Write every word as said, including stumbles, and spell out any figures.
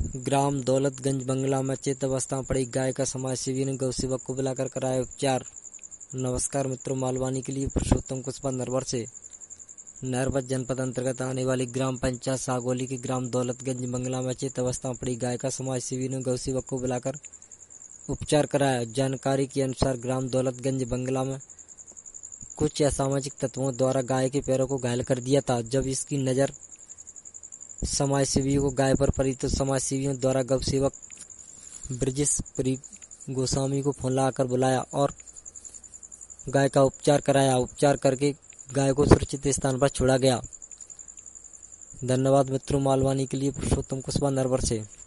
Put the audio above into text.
ग्राम दौलतगंज बंगला में चेत अवस्था में पड़ी गाय का समाज सेवी ने गौ सेवक को बुलाकर कराया उपचार। नमस्कार मित्रों, मालवानी के लिए पुरुषोत्तम कुशवा नरवर से। नरवर जनपद अंतर्गत आने वाली ग्राम पंचायत सागोली के ग्राम दौलतगंज बंगला में चेत अवस्था में पड़ी गाय का समाज सेवी ने गौ सेवक को बुलाकर उपचार कराया। जानकारी के अनुसार ग्राम दौलतगंज बंगला में कुछ असामाजिक तत्वों द्वारा गाय के पैरों को घायल कर दिया था। जब इसकी नजर समाज सेवियों को गाय पर पड़ी तो समाज सेवियों द्वारा गौ सेवक ब्रजेश प्री गोस्वामी को फोन लगाकर बुलाया और गाय का उपचार कराया। उपचार करके गाय को सुरक्षित स्थान पर छोड़ा गया। धन्यवाद मित्रों, मालवानी के लिए पुरुषोत्तम कुशवा नरवर से।